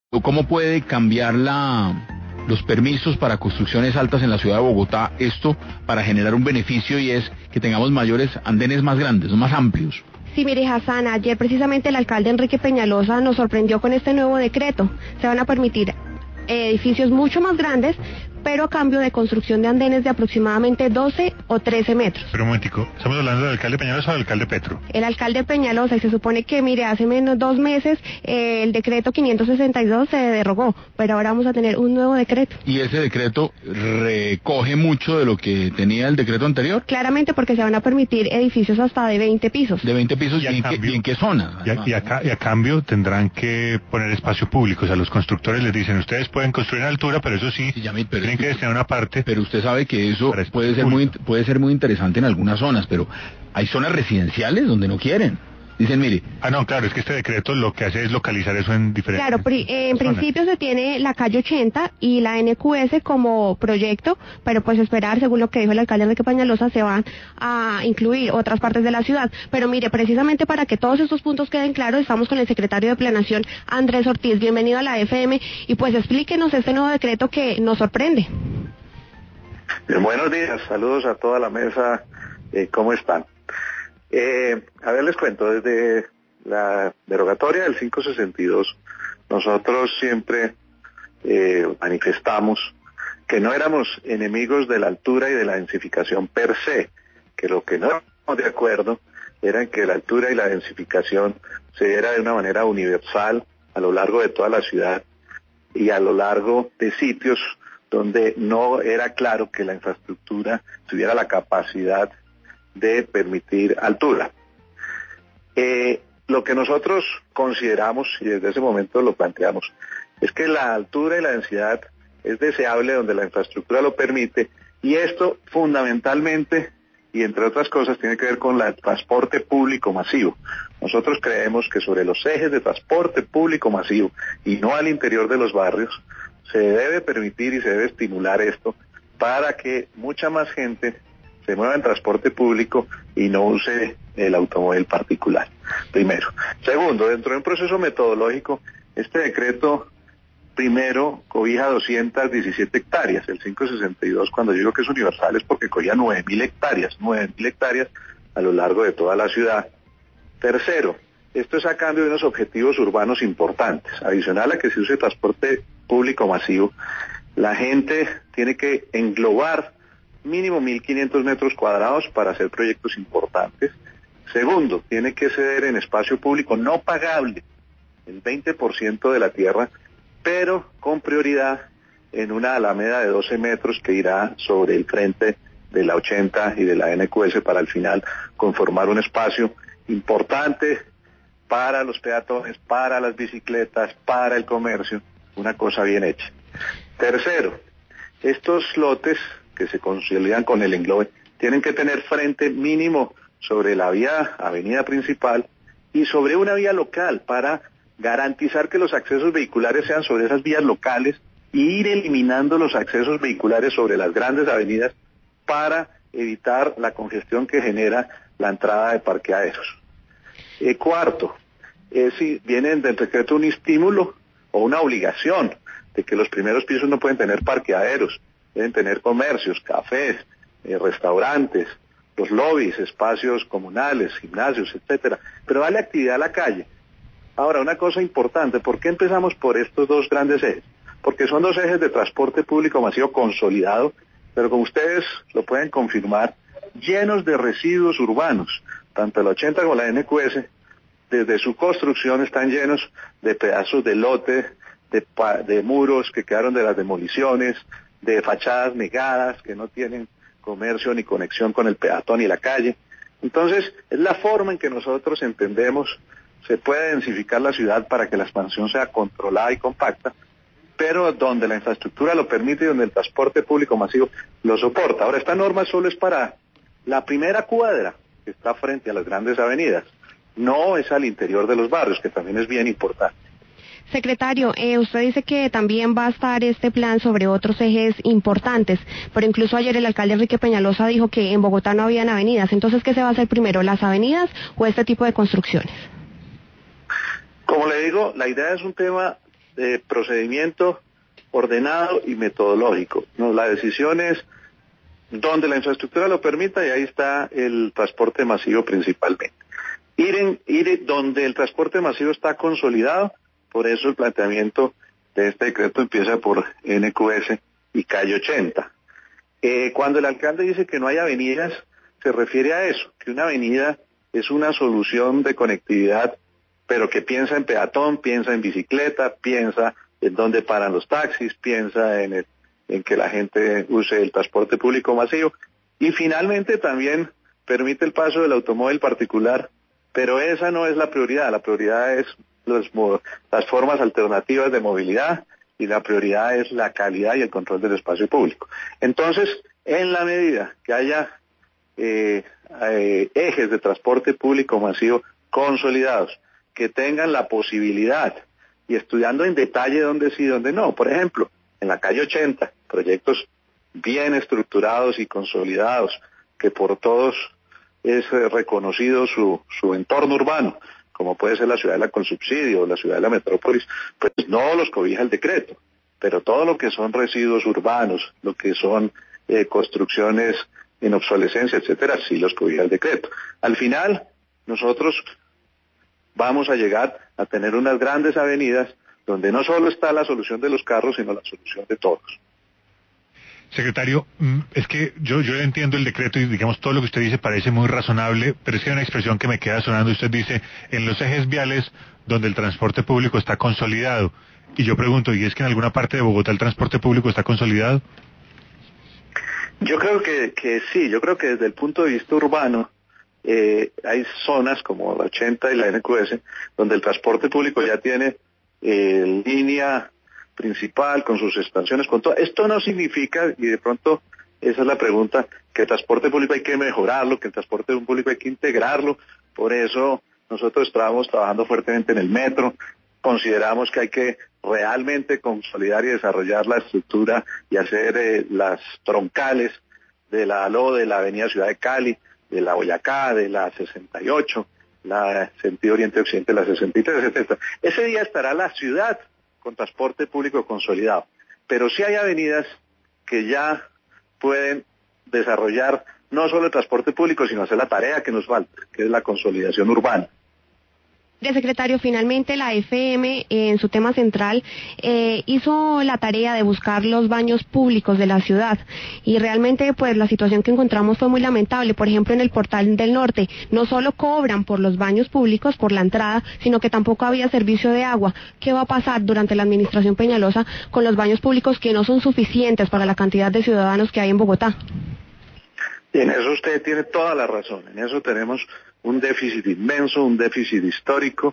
¿Cómo puede cambiar los permisos para construcciones altas en la ciudad de Bogotá esto para generar un beneficio y es que tengamos mayores andenes más grandes, más amplios? Sí, mire, Hassan, ayer precisamente el alcalde Enrique Peñalosa nos sorprendió con este nuevo decreto. Se van a permitir edificios mucho más grandes, pero a cambio de construcción de andenes de aproximadamente 12 o 13 metros. Pero un momentico, ¿estamos hablando del alcalde Peñalosa o del alcalde Petro? El alcalde Peñalosa, y se supone que, mire, hace menos 2 meses el decreto 562 se derogó, pero ahora vamos a tener un nuevo decreto. ¿Y ese decreto recoge mucho de lo que tenía el decreto anterior? Claramente, porque se van a permitir edificios hasta de 20 pisos. ¿De 20 pisos? ¿Y en qué zona? Y a cambio tendrán que poner espacio público, o sea, los constructores les dicen, ustedes pueden construir en altura, pero eso sí, tienen que destinar una parte. Pero usted sabe que eso puede ser muy interesante en algunas zonas, pero hay zonas residenciales donde no quieren. Dicen, mire... no, claro, es que este decreto lo que hace es localizar eso en diferentes... Claro, en principio se tiene la calle 80 y la NQS como proyecto, pero pues esperar, según lo que dijo el alcalde Enrique Peñalosa, se van a incluir otras partes de la ciudad. Pero mire, precisamente para que todos estos puntos queden claros, estamos con el secretario de Planeación, Andrés Ortiz. Bienvenido a la FM y pues explíquenos este nuevo decreto que nos sorprende. Buenos días, saludos a toda la mesa, ¿cómo están? A ver, les cuento, desde la derogatoria del 562, nosotros siempre manifestamos que no éramos enemigos de la altura y de la densificación per se, que lo que no éramos de acuerdo era en que la altura y la densificación se diera de una manera universal a lo largo de toda la ciudad y a lo largo de sitios donde no era claro que la infraestructura tuviera la capacidad de permitir altura. Lo que nosotros consideramos, y desde ese momento lo planteamos, es que la altura y la densidad es deseable donde la infraestructura lo permite, y esto fundamentalmente, y entre otras cosas, tiene que ver con el transporte público masivo. Nosotros creemos que sobre los ejes de transporte público masivo, y no al interior de los barrios, se debe permitir y se debe estimular esto para que mucha más gente se mueva en transporte público y no use el automóvil particular, primero. Segundo, dentro de un proceso metodológico, este decreto primero cobija 217 hectáreas, el 562 cuando digo que es universal es porque cogía 9.000 hectáreas a lo largo de toda la ciudad. Tercero, esto es a cambio de unos objetivos urbanos importantes, adicional a que se use transporte público masivo, la gente tiene que englobar mínimo 1.500 metros cuadrados para hacer proyectos importantes. Segundo, tiene que ceder en espacio público no pagable el 20% de la tierra, pero con prioridad en una alameda de 12 metros que irá sobre el frente de la 80 y de la NQS para al final conformar un espacio importante para los peatones, para las bicicletas, para el comercio, una cosa bien hecha. Tercero, estos lotes que se consolidan con el englobe tienen que tener frente mínimo sobre la avenida principal y sobre una vía local para garantizar que los accesos vehiculares sean sobre esas vías locales y ir eliminando los accesos vehiculares sobre las grandes avenidas para evitar la congestión que genera la entrada de parqueaderos. Cuarto, si viene del decreto un estímulo o una obligación de que los primeros pisos no pueden tener parqueaderos, deben tener comercios, cafés, restaurantes, los lobbies, espacios comunales, gimnasios, etcétera, pero darle actividad a la calle. Ahora, una cosa importante, ¿por qué empezamos por estos dos grandes ejes? Porque son dos ejes de transporte público masivo consolidado, pero como ustedes lo pueden confirmar, llenos de residuos urbanos, tanto la 80 como la NQS, desde su construcción están llenos de pedazos de lote, de muros que quedaron de las demoliciones, de fachadas negadas que no tienen comercio ni conexión con el peatón y la calle. Entonces, es la forma en que nosotros entendemos se puede densificar la ciudad para que la expansión sea controlada y compacta, pero donde la infraestructura lo permite y donde el transporte público masivo lo soporta. Ahora, esta norma solo es para la primera cuadra que está frente a las grandes avenidas, no es al interior de los barrios, que también es bien importante. Secretario, usted dice que también va a estar este plan sobre otros ejes importantes, pero incluso ayer el alcalde Enrique Peñalosa dijo que en Bogotá no habían avenidas. Entonces, ¿qué se va a hacer primero, las avenidas o este tipo de construcciones? Como le digo, la idea es un tema procedimiento ordenado y metodológico. No, la decisión es donde la infraestructura lo permita, y ahí está el transporte masivo principalmente. Ir donde el transporte masivo está consolidado, por eso el planteamiento de este decreto empieza por NQS y calle 80. Cuando el alcalde dice que no hay avenidas, se refiere a eso, que una avenida es una solución de conectividad, pero que piensa en peatón, piensa en bicicleta, piensa en dónde paran los taxis, piensa en que la gente use el transporte público masivo, y finalmente también permite el paso del automóvil particular, pero esa no es la prioridad es las formas alternativas de movilidad, y la prioridad es la calidad y el control del espacio público. Entonces, en la medida que haya ejes de transporte público masivo consolidados, que tengan la posibilidad, y estudiando en detalle dónde sí y dónde no, por ejemplo, en la calle 80, proyectos bien estructurados y consolidados, que por todos es reconocido su entorno urbano, como puede ser la Ciudadela con subsidio o la Ciudadela Metrópolis, pues no los cobija el decreto, pero todo lo que son residuos urbanos, lo que son construcciones en obsolescencia, etcétera, sí los cobija el decreto. Al final, nosotros vamos a llegar a tener unas grandes avenidas donde no solo está la solución de los carros, sino la solución de todos. Secretario, es que yo entiendo el decreto y digamos todo lo que usted dice parece muy razonable, pero es que hay una expresión que me queda sonando. Usted dice, en los ejes viales donde el transporte público está consolidado. Y yo pregunto, ¿y es que en alguna parte de Bogotá el transporte público está consolidado? Yo creo que sí, yo creo que desde el punto de vista urbano, hay zonas como la 80 y la NQS, donde el transporte público ya tiene línea principal, con sus estaciones, con todo. Esto no significa, y de pronto esa es la pregunta, que el transporte público hay que mejorarlo, que el transporte público hay que integrarlo. Por eso nosotros estamos trabajando fuertemente en el metro. Consideramos que hay que realmente consolidar y desarrollar la estructura y hacer las troncales de la ALO, de la Avenida Ciudad de Cali, de la Boyacá, de la 68, la sentido oriente-occidente, la 63, etc. Ese día estará la ciudad con transporte público consolidado, pero sí hay avenidas que ya pueden desarrollar no solo el transporte público, sino hacer la tarea que nos falta, que es la consolidación urbana. Secretario, finalmente la FM en su tema central hizo la tarea de buscar los baños públicos de la ciudad, y realmente pues la situación que encontramos fue muy lamentable. Por ejemplo, en el Portal del Norte no solo cobran por los baños públicos, por la entrada, sino que tampoco había servicio de agua. ¿Qué va a pasar durante la administración Peñalosa con los baños públicos que no son suficientes para la cantidad de ciudadanos que hay en Bogotá? Y en eso usted tiene toda la razón, en eso tenemos un déficit inmenso, un déficit histórico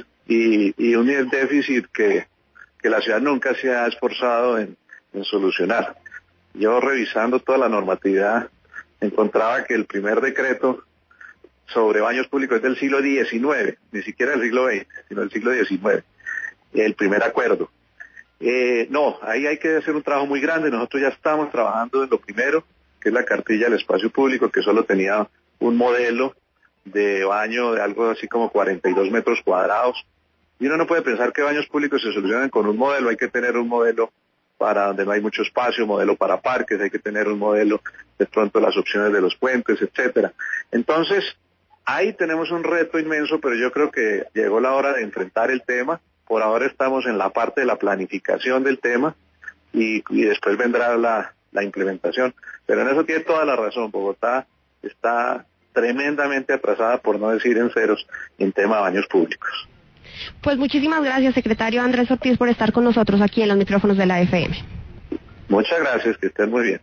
y un déficit que la ciudad nunca se ha esforzado en solucionar. Yo revisando toda la normatividad encontraba que el primer decreto sobre baños públicos es del siglo XIX, ni siquiera del siglo XX, sino del siglo XIX, el primer acuerdo. No, ahí hay que hacer un trabajo muy grande. Nosotros ya estamos trabajando en lo primero, que es la cartilla del espacio público, que solo tenía un modelo de baño de algo así como 42 metros cuadrados. Y uno no puede pensar que baños públicos se solucionan con un modelo. Hay que tener un modelo para donde no hay mucho espacio, un modelo para parques, hay que tener un modelo, de pronto las opciones de los puentes, etcétera. Entonces, ahí tenemos un reto inmenso, pero yo creo que llegó la hora de enfrentar el tema. Por ahora estamos en la parte de la planificación del tema y después vendrá la implementación. Pero en eso tiene toda la razón. Bogotá está tremendamente atrasada, por no decir en ceros, en tema de baños públicos. Pues muchísimas gracias, secretario Andrés Ortiz, por estar con nosotros aquí en los micrófonos de la FM. Muchas gracias, que estén muy bien.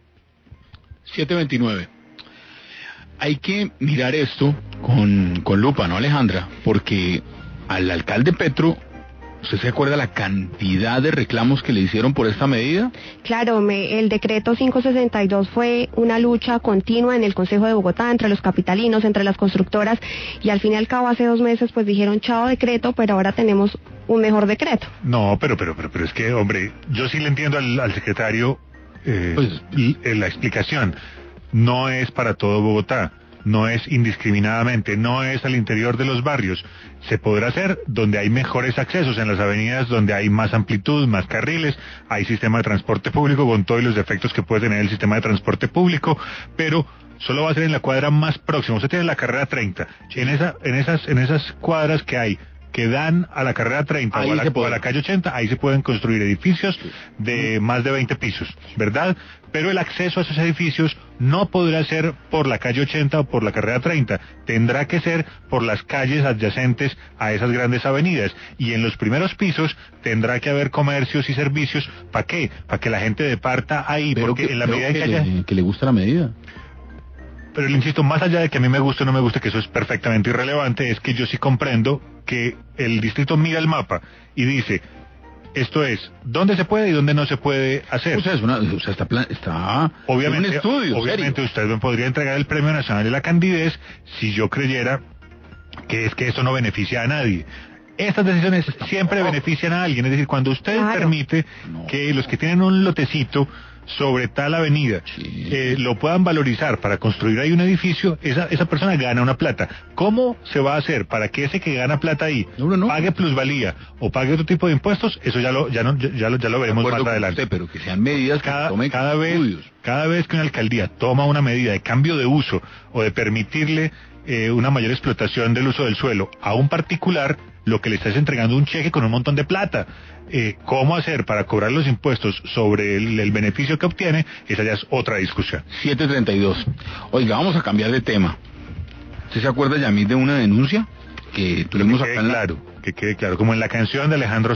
7:29. Hay que mirar esto con lupa, ¿no, Alejandra? Porque al alcalde Petro, ¿usted se acuerda la cantidad de reclamos que le hicieron por esta medida? Claro, el decreto 562 fue una lucha continua en el Consejo de Bogotá, entre los capitalinos, entre las constructoras, y al fin y al cabo hace 2 meses pues dijeron chao decreto, pero ahora tenemos un mejor decreto. No, pero es que, hombre, yo sí le entiendo al secretario la explicación. No es para todo Bogotá. no es indiscriminadamente, no es al interior de los barrios. Se podrá hacer donde hay mejores accesos, en las avenidas donde hay más amplitud, más carriles, hay sistema de transporte público con todos los defectos que puede tener el sistema de transporte público, pero solo va a ser en la cuadra más próxima. Usted tiene la carrera 30, en esas cuadras que hay que dan a la carrera 30 o a la calle 80, ahí se pueden construir edificios de más de 20 pisos, ¿verdad? Pero el acceso a esos edificios no podrá ser por la calle 80 o por la carrera 30, tendrá que ser por las calles adyacentes a esas grandes avenidas, y en los primeros pisos tendrá que haber comercios y servicios. ¿Para qué? Para que la gente departa ahí, pero porque en la medida que le gusta la medida. Pero le insisto, más allá de que a mí me guste o no me guste, que eso es perfectamente irrelevante, es que yo sí comprendo que el distrito mira el mapa y dice, esto es, ¿dónde se puede y dónde no se puede hacer? O sea, está obviamente, un estudio, obviamente usted me podría entregar el Premio Nacional de la Candidez si yo creyera que es que esto no beneficia a nadie. Estas decisiones siempre benefician a alguien, es decir, cuando usted permite que los que tienen un lotecito sobre tal avenida lo puedan valorizar para construir ahí un edificio, esa persona gana una plata. ¿Cómo se va a hacer para que ese que gana plata ahí pague plusvalía o pague otro tipo de impuestos? Eso ya lo veremos más adelante. Pero que sean medidas cada vez que una alcaldía toma una medida de cambio de uso o de permitirle una mayor explotación del uso del suelo a un particular, lo que le está es entregando un cheque con un montón de plata. ¿Cómo hacer para cobrar los impuestos sobre el beneficio que obtiene? Esa ya es otra discusión. 7:32. Oiga, vamos a cambiar de tema. ¿Usted se acuerda, Yamil, de una denuncia que tuvimos acá en que quede claro, como en la canción de Alejandro